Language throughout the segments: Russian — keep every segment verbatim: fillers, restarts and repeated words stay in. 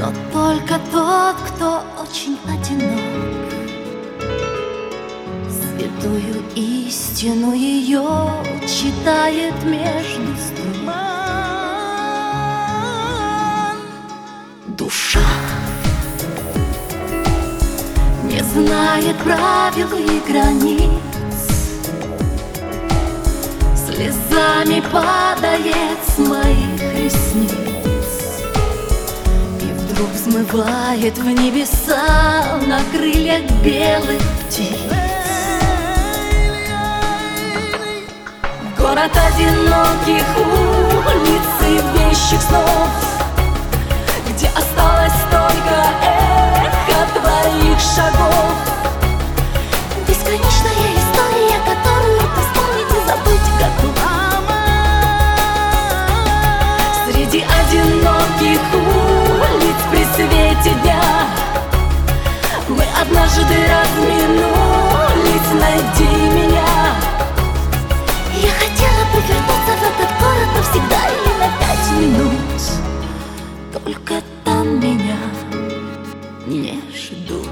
но только тот, кто очень одинок. Святую истину ее читает между строк. Душа не знает правил и границ, слезами падает с моих ресниц и вдруг взмывает в небеса на крыльях белых птиц. Город одиноких улиц и вещих снов, где осталось только эхо твоих шагов. Бесконечная история, которую ты вспомнить и забыть готов. Среди одиноких улиц при свете дня мы однажды разминулись, найди меня. Я хотела бы вернуться в этот город навсегда или на пять минут, только там меня не ждут.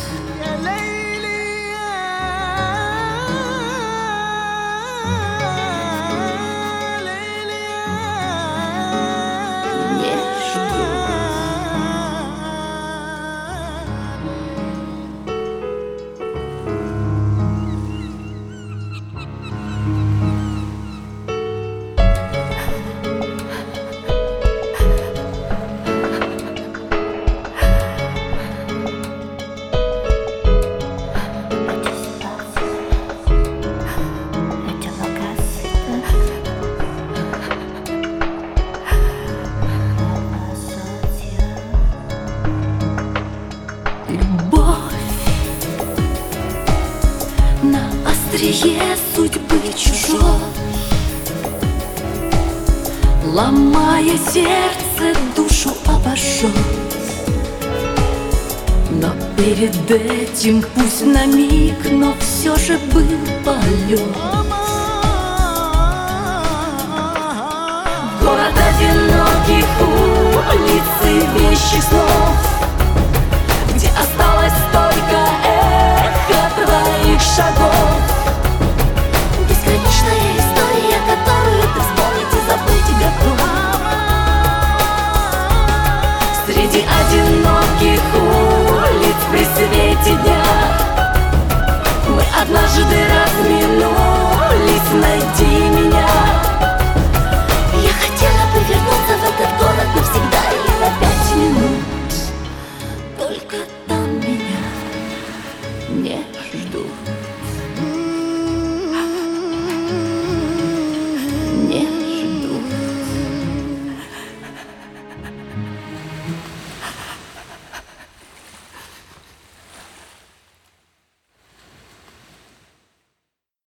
Острие судьбы чужой, ломая сердце, душу обожжет. Но перед этим пусть на миг, но все же был полет. Город одиноких